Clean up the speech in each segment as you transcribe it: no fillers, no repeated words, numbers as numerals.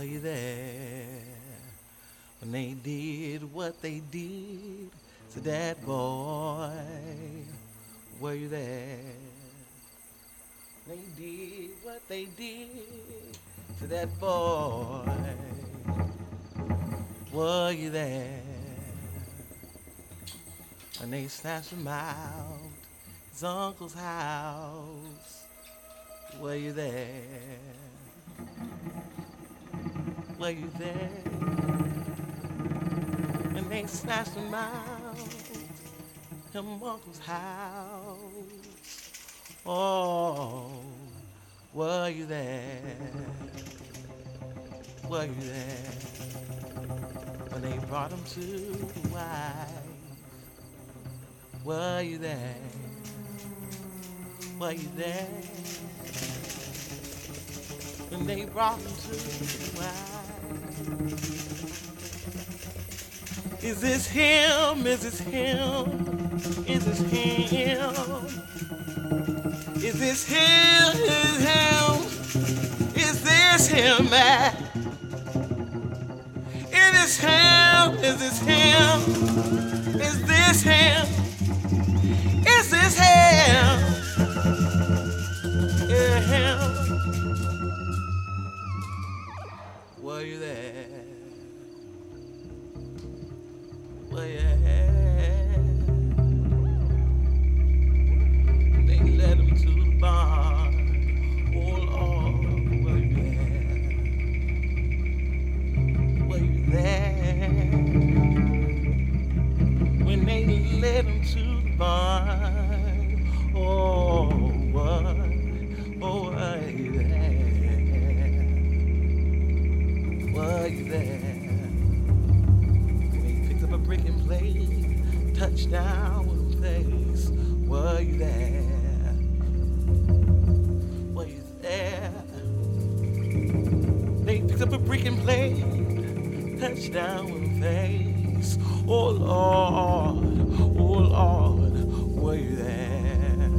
you there when they did what they did to that boy? Were you there? They did what they did to that boy. Were you there when they snatched him out his uncle's house? Were you there? Were you there when they snatched him out him uncle's house? Oh, were you there? Were you there when they brought him to the wife? Were you there? Were you there when they brought him to the wife? Is this him? Is this him? Is this him? Is this him? Is him? Is this him, man? Is this him? Is this him? Is this him? Is this him? Is him? Were you there? Were you there? They led him to the barn. Oh Lord, were you there? Were you there when they led him to the barn? Oh, were you there? Were you there when he picked up a brick and played touchdown with his face? Were you there? Were you there? They picked up a brick and played touchdown with his face. Oh Lord, were you there?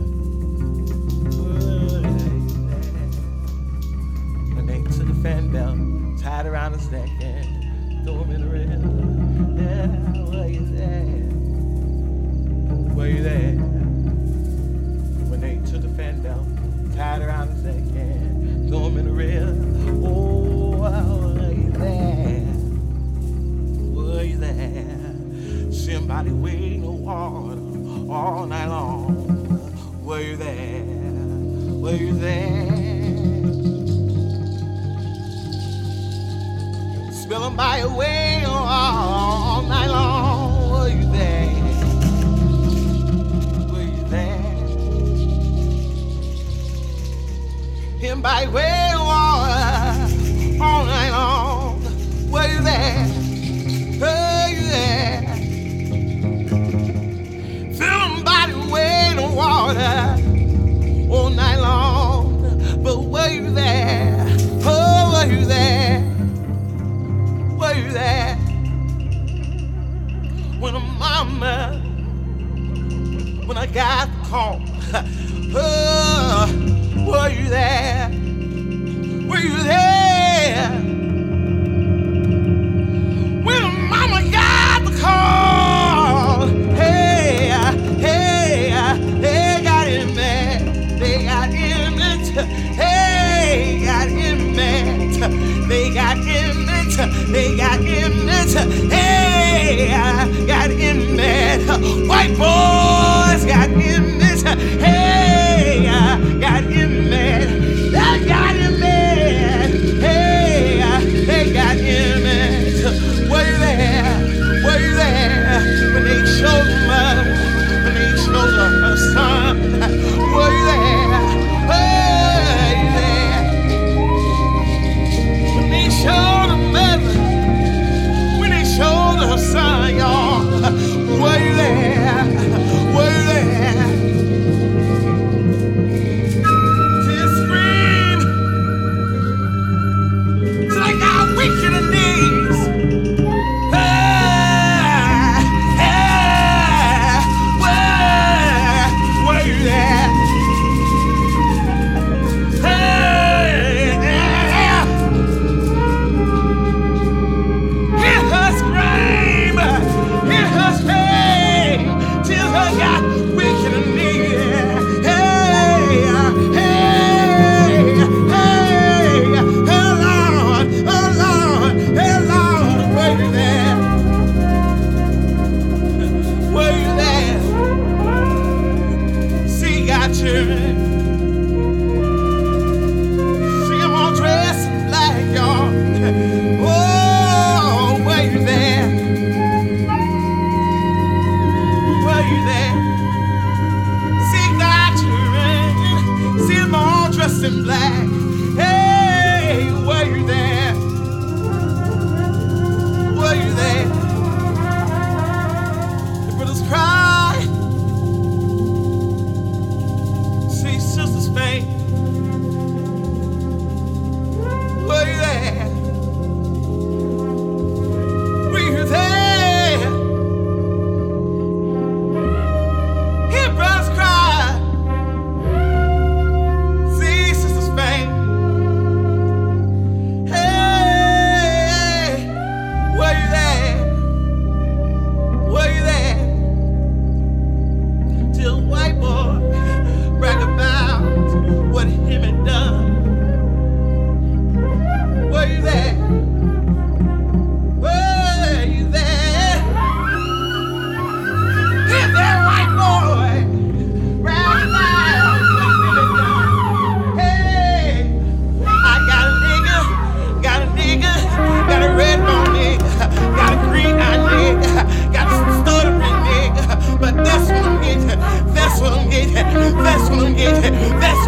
Were you there? When they took a fan belt, tied around his neck and threw him in the river. Yeah, were you there? Were you there? When they took a fan belt, tied around his neck and threw him in the river. Oh, were you there? Were you there? Somebody waiting on water all night long. Were you there? Were you there? Spilling by your way all night long. Were you there? Were you there? Him by your way all night long. Were you there? Were you there? Filling by your way to water all night long. But were you there? Oh, were you there? Were you there when a mama, when I got the call? Oh, were you there? Were you there when a mama got the call? Hey, hey, hey, got him mad. They got him it. Hey, got him mad. They got him it. They got him it. Hey, got him mad. White boys got him it. Hey, got him mad. They got him mad. Hey, they got him mad. Were you there? Were you there when they showed him up? When they showed her son? Were you there? Were you there when they showed him mother? When they showed her son, y'all? Were you there?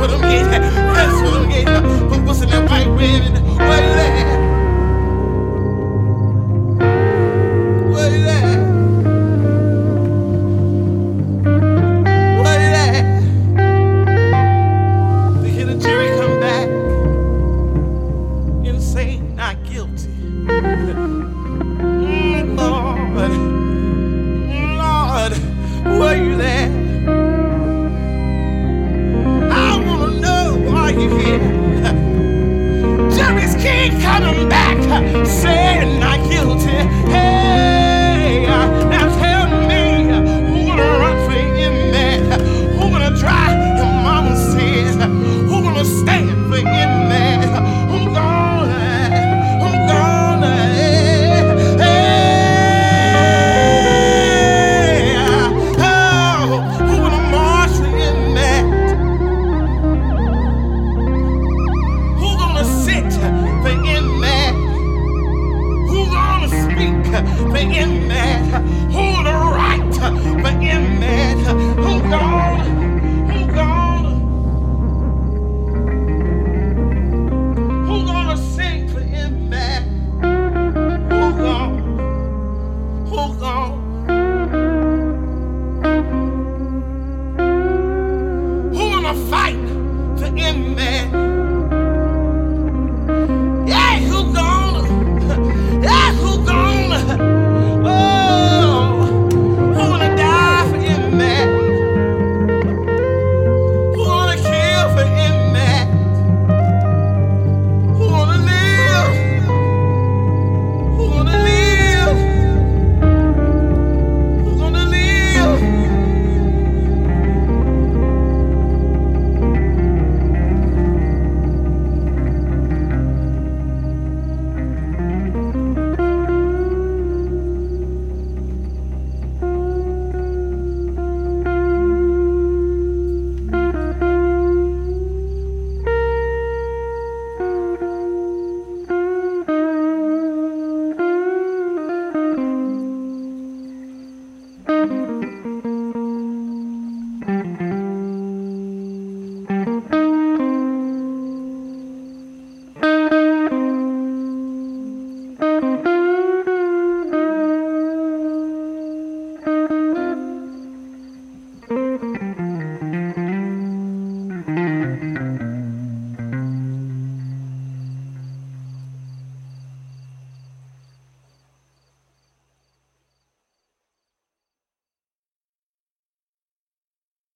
put them in.